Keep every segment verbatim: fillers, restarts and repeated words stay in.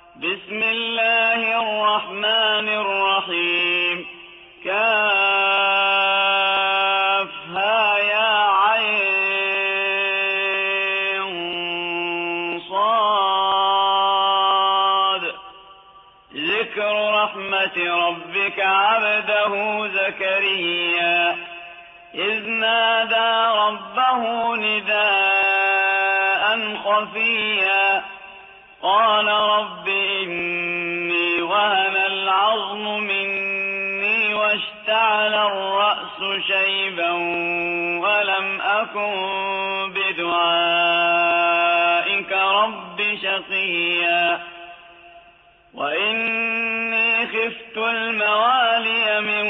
بسم الله الرحمن الرحيم. كافها يا عين صاد. ذكر رحمة ربك عبده زكريا إذ نادى ربه نداء خفيا قال رب إني وهن العظم مني واشتعل الرأس شيبا ولم أكن بدعائك رب شقيا وإني خفت الموالي من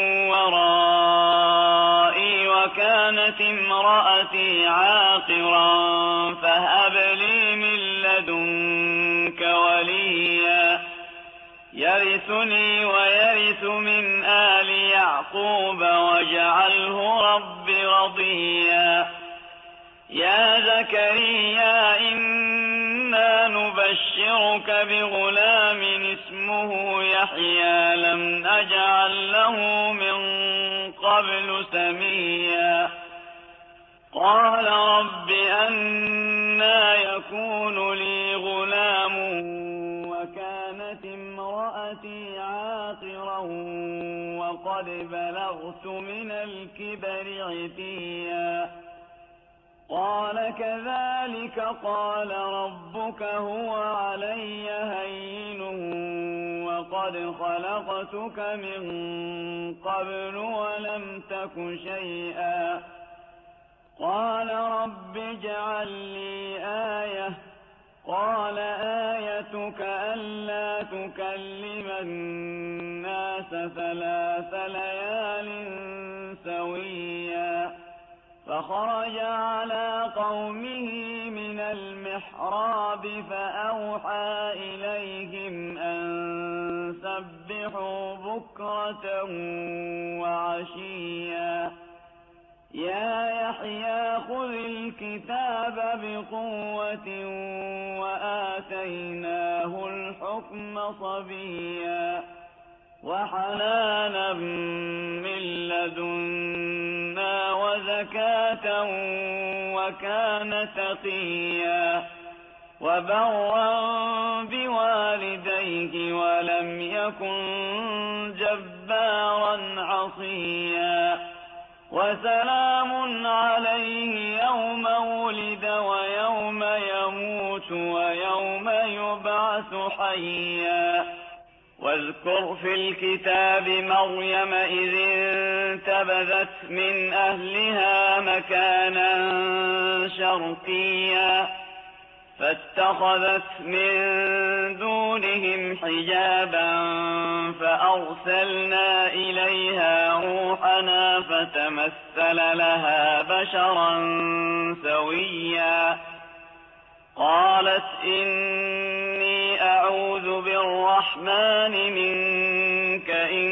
ورائي وكانت امرأتي عاقرا فهب لي من لدنك وليا يرثني ويرث من آل يعقوب واجعله رب رضيا. يا زكريا إنا نبشرك بغلام اسمه يحيى لم نجعل له من قبل سميا قال رب أنى يكون لي غلام وكانت امرأتي عاقرا وقد بلغت من الكبر عتيا قال كذلك قال ربك هو علي هين وقد خلقتك من قبل ولم تك شيئا قال رب اجعل لي آية قال آيتك ألا تكلم الناس ثلاث ليال سويا فخرج على قومه من المحراب فأوحى إليهم أن سبحوا بكرة وعشيا يا يحيى خذ الكتاب بقوة وآتيناه الحكم صبيا وحنانا من لدنا وزكاة وكان تقيا وبرا بوالديه ولم يكن جبارا عصيا وسلام عليه يوم ولد ويوم يموت ويوم يبعث حيا واذكر في الكتاب مريم إذ انتبذت من أهلها مكانا شرقيا فاتخذت من دونهم حجابا فأرسلنا إليها روحنا فتمثل لها بشرا سويا قالت إني أعوذ بالرحمن منك إن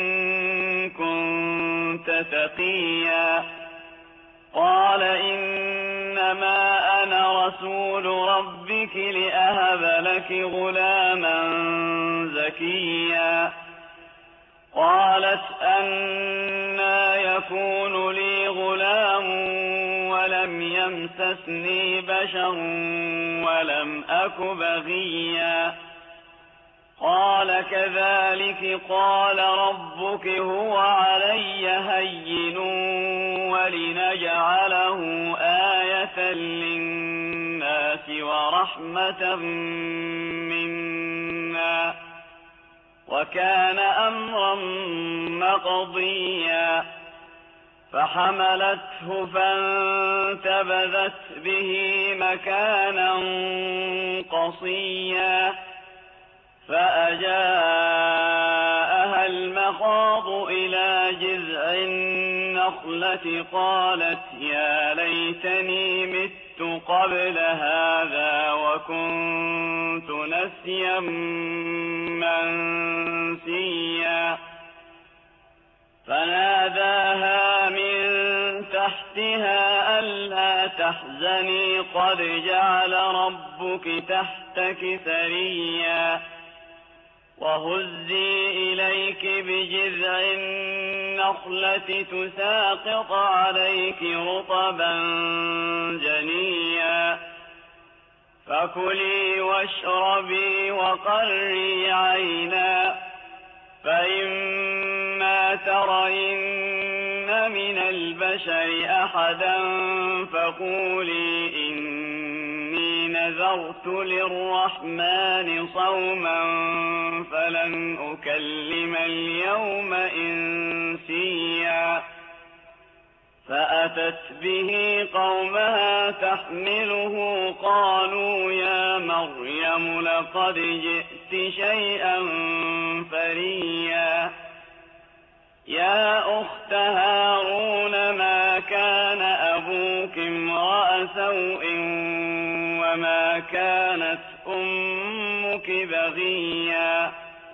كنت تقيا قال إنما أنا رسول ربك لأهب لك غلاما زكيا قالت أنى يكون لي غلام ولم يمسسني بشر ولم أك بغيا قال كذلك قال ربك هو علي هين ولنجعله آية للناس ورحمة منا وكان أمرا مقضيا فحملته فانتبذت به مكانا قصيا فأجاءها المخاض إلى جذع النخلة قالت يا ليتني مت قبل هذا وكنت نسيا منسيا فناداها من تحتها ألا تحزني قد جعل ربك تحتك سريا وهزي إليك بجذع النخلة تساقط عليك رطبا جنيا فكلي واشربي وقري عينا فإما ترين من البشر أحدا فقولي إني نذرت للرحمن صوما فلن أكلم اليوم إنسيا فأتت به قومها تحمله قالوا يا مريم لقد جئت شيئا فريا يا أخت هارون ما كان أبوك امرأ سوء وما كانت أمك بغيا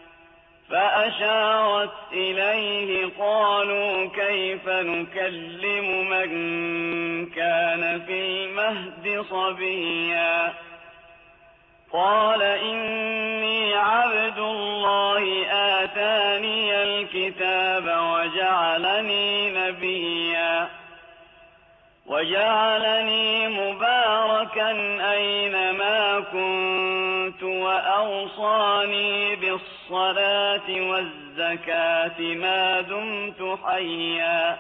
فأشارت إليه قالوا كيف نكلم من كان في المهد صبيا قال إني عبد الله آتاني الكتاب وجعلني نبيا وجعلني مباركا أينما كنت وأوصاني بالصلاة والزكاة ما دمت حيا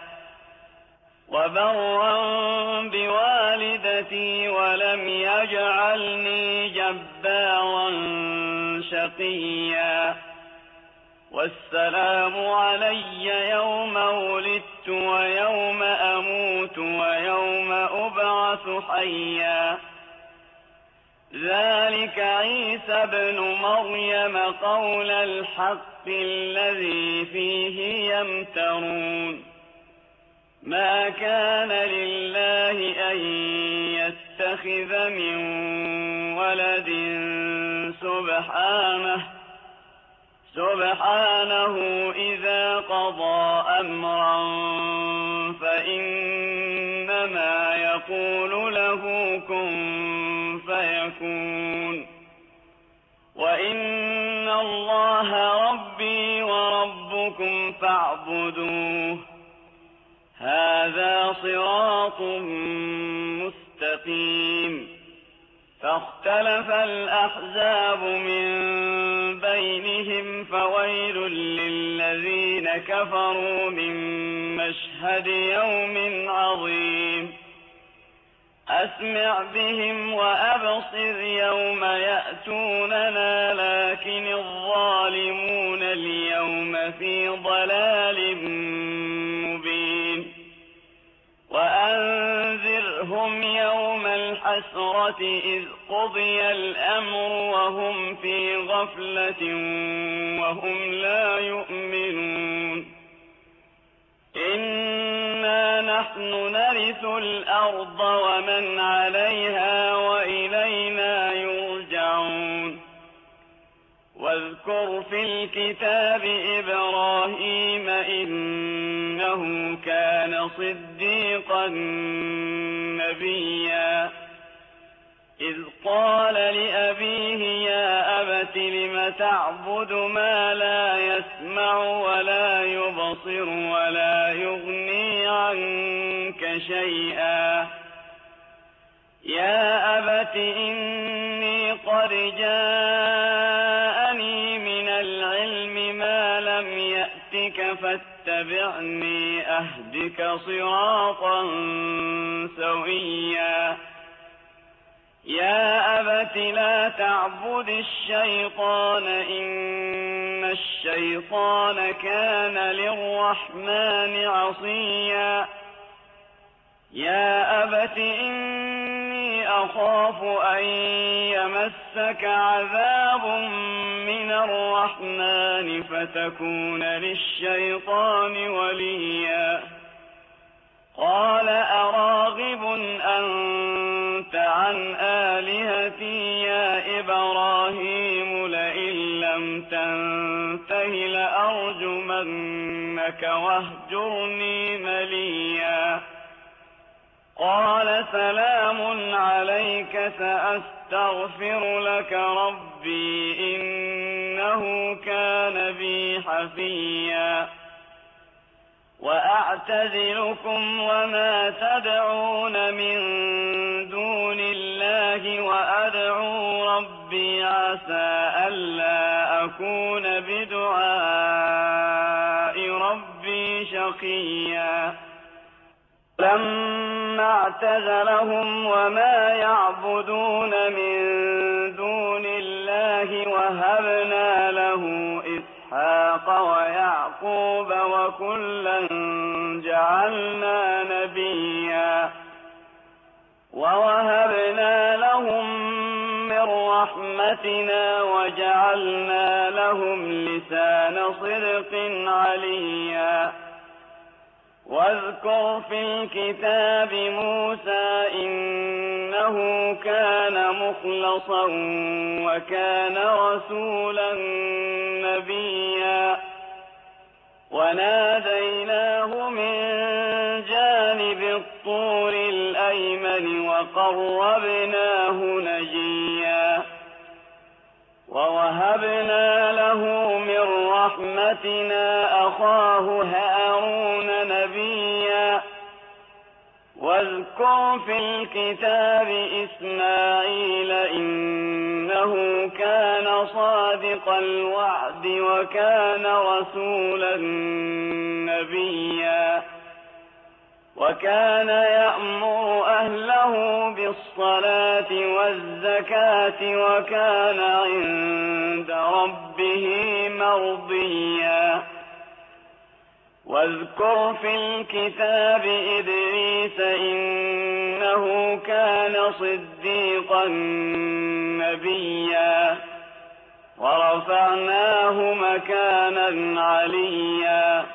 وبرا بوالدتي ولم يجعلني جبارا شقيا والسلام علي يوم ولدت ويوم أموت ويوم أبعث حيا ذلك عيسى ابن مريم قول الحق الذي فيه يمترون ما كان لله أن يتخذ من ولد سبحانه سبحانه إذا قضى أمرا فإنما يقول له كن فيكون وإن الله ربي وربكم فاعبدوه هذا صراط مستقيم فاختلف الأحزاب من بينهم فويل للذين كفروا من مشهد يوم عظيم أسمع بهم وأبصر يوم يأتوننا لكن الظالمون اليوم في ضلال مبين وأنذرهم يوم الحسرة إذ قضي الأمر وهم في غفلة وهم لا يؤمنون إنا نحن نرث الأرض ومن عليها وإلينا يرجعون واذكر في الكتاب إبراهيم إنه كان صديقا نبيا إذ قال لأبيه يا أبت لم تعبد ما لا يسمع ولا يبصر ولا يغني عنك شيئا يا أبت إني قد جاءني من العلم ما لم يأتك فاتبعني أهدك صراطا سويا يا أبت لا تعبد الشيطان إن الشيطان كان للرحمن عصيا يا أبت إني أخاف أن يمسك عذاب من الرحمن فتكون للشيطان وليا قال أراغب أنت عن آلهتي يا إبراهيم لئن لم تنته لأرجمنك واهجرني مليا قال سلام عليك سأستغفر لك ربي إنه إنه كان بي حفيا وأعتزلكم وما تدعون من دون الله وأدعو ربي عسى ألا أكون بدعاء ربي شقيا لما اعتزلهم وما يعبدون من دون الله وهبنا له إسحاق ويعقوب وكلا جعلنا نبيا ووهبنا لهم من رحمتنا وجعلنا لهم لسان صدق عليا واذكر في الكتاب موسى إنه كان مخلصا وكان رسولا نبيا وناديناه من جانب الطور الأيمن وقربناه نجيا ووهبنا له من رحمتنا أخاه هارون نبيا واذكر في الكتاب إسماعيل إنه كان صادق الوعد وكان رسولا نبيا وكان يأمر أهله بالصلاة والزكاة وكان عند ربه مرضيا واذكر في الكتاب إدريس إنه كان صديقا نبيا ورفعناه مكانا عليا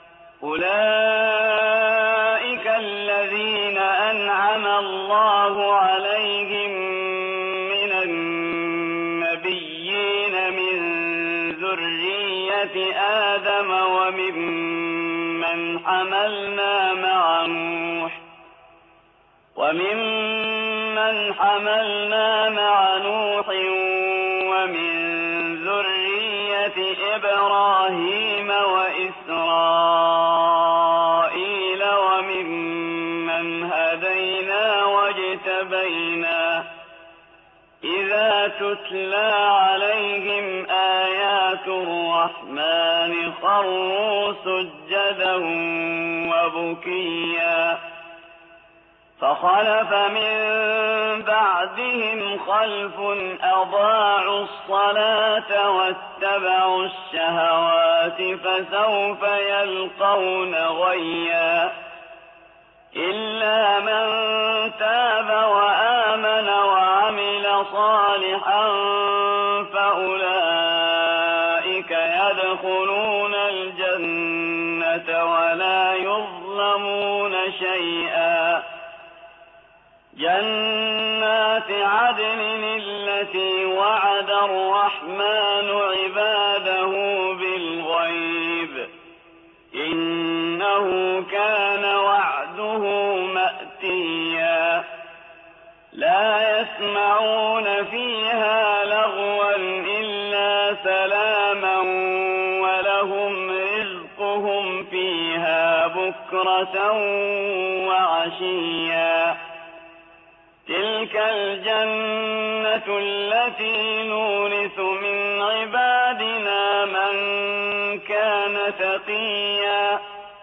أولئك الذين أنعم الله عليهم من النبيين من ذرية آدم وممن حملنا مع نوح وممن حملنا مع نوح ومن ذرية إبراهيم وإسرائيل وممن هدينا واجتبينا إذا تتلى عليهم آيات الرحمن خروا سجدا وبكيا فخلف من بعدهم خلف أضاعوا الصلاة واتبعوا الشهوات فسوف يلقون غيا إلا من تاب وآمن وعمل صالحا فأولئك يدخلون الجنة ولا يظلمون شيئا جنات عدن التي وعد الرحمن عباده بالغيب إنه كان وعده مأتيا لا يسمعون فيها لغوا إلا سلاما ولهم رزقهم فيها بكرة وعشيا تلك الجنة التي نورث من عبادنا من كان تقيا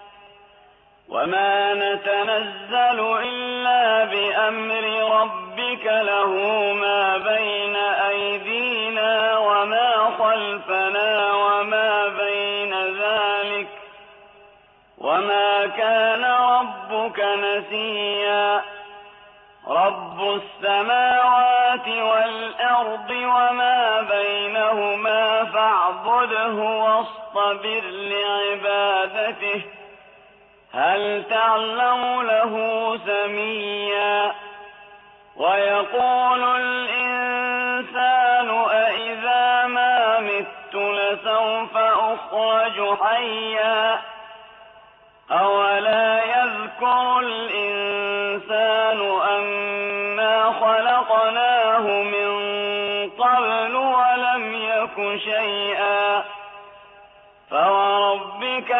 وما نتنزل إلا بأمر ربك له ما بين أيدينا وما خلفنا وما بين ذلك وما كان ربك نسيا رب السماوات والأرض وما بينهما فاعبده واصطبر لعبادته هل تعلم له سميا ويقول الإنسان أإذا ما مت لسوف أخرج حيا أولا يذكر الإنسان أنا خلقناه من قبل ولم يك شيئا شيئا فوربك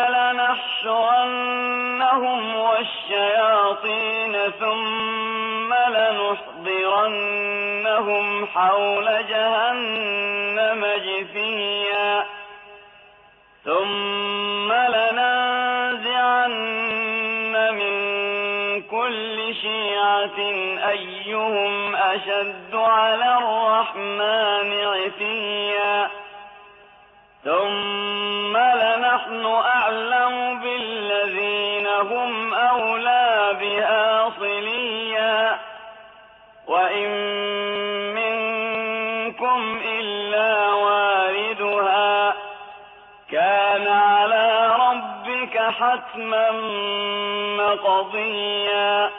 لنحشرنهم والشياطين ثم لنحضرنهم حول جهنم جثيا ثم لننزعن من كل شيعة أيهم أشد على الرحمن عتيا ثم لنحن أعلم بالذين هم أولى بها صليا وإن منكم إلا واردها كان على ربك حتما مقضيا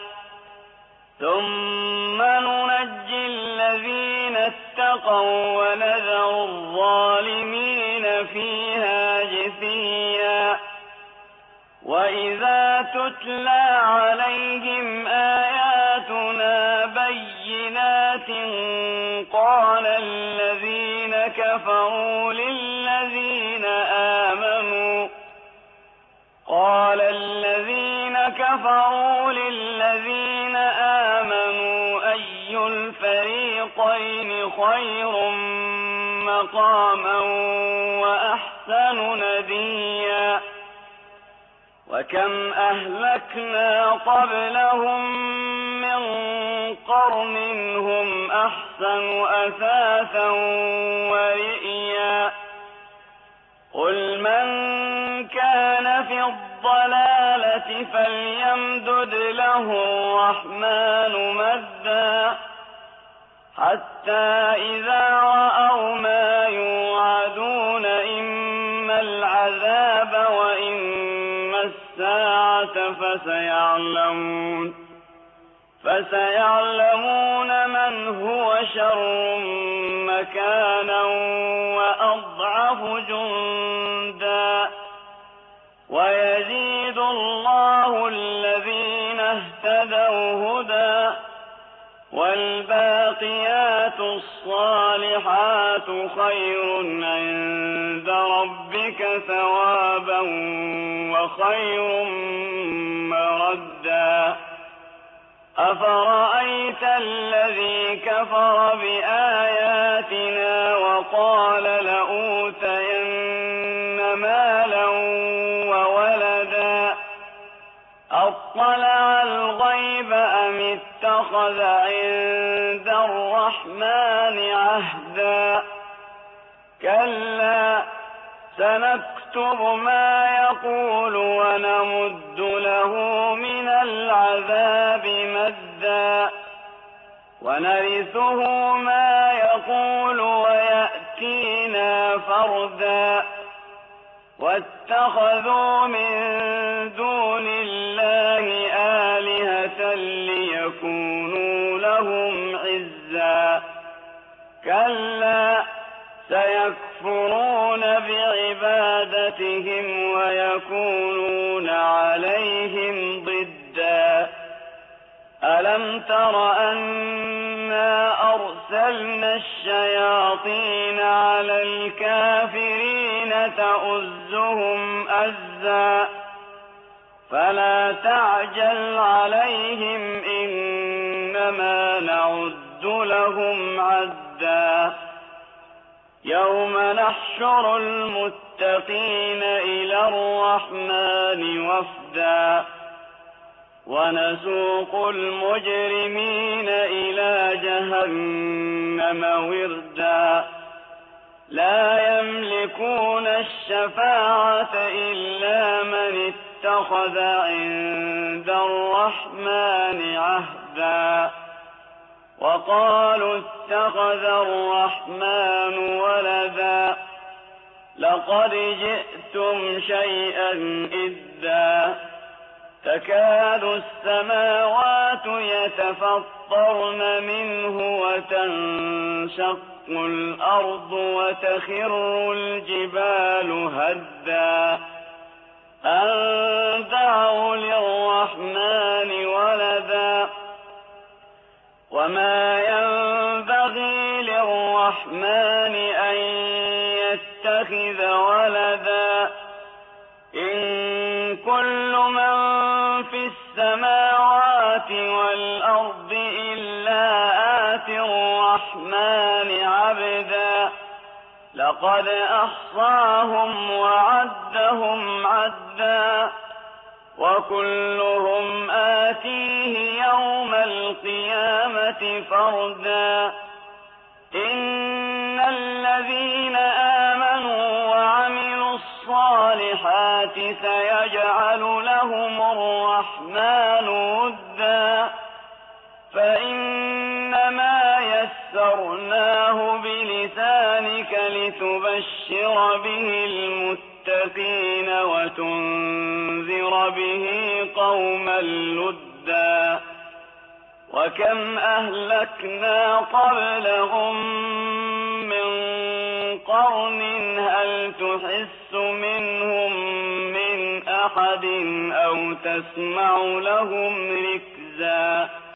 ثم ننجي الذين اتقوا ونذر الظالمين فيها جثيا وإذا تتلى عليهم آياتنا بينات قال الذين كفروا للذين آمنوا قال الذين كفروا للذين آمنوا أي الفريقين خير مقاما وأحسن نديا وكم أهلكنا قبلهم من قرن هم أحسن أثاثا ورئيا قل من كان في الضلالة فليمدد له الرحمن مدا حتى إذا رأوا ما يوعدون إما العذاب وإما الساعة فسيعلمون فسيعلمون من هو شر مكانا وأضعف جندا ويزيد الله الذين اهتدوا هدى والباقيات الصالحات خير عند ربك ثوابا وخير مردا أفرأيت الذي كفر بآياتنا وقال لأوتين مالا وولدا أطلع الغيب أم اتخذ عند الرحمن عهدا كلا سنكتب ما يقول ونمد له من العذاب مدا ونرثه ما يقول ويأتينا فردا واتخذوا من دون الله آلهة ليكونوا لهم عزا كلا سيكفرون بعبادتهم ويكونون عليهم ضدا ألم تر أنا أرسلنا الشياطين على الكافرين تؤزهم أزا فلا تعجل عليهم إنما نعد لهم عدا يوم نحشر المتقين إلى الرحمن وفدا ونسوق المجرمين إلى جهنم وردا لا يملكون الشفاعة إلا من اتخذ عند الرحمن عهدا وقالوا اتخذ الرحمن ولدا لقد جئتم شيئا إدا تكاد السماوات يتفطرن منه وتنشق الأرض وتخر الجبال هدا أن دعوا للرحمن ولدا وما ينبغي للرحمن أن يتخذ يتخذ ولدا إن كل من في السماوات والأرض إلا آتي الرحمن عبدا لقد أحصاهم وعدهم عدا وكلهم آتيه يوم القيامة فردا إن الذين آمنوا وعملوا الصالحات سيجعل لهم الرحمن ودا فإنما يسرناه بلسانك لتبشر به المتقين وتنذر به قوما لدا وكم أهلكنا قبلهم من قرن هل تحس منهم من أحد أو تسمع لهم ركزا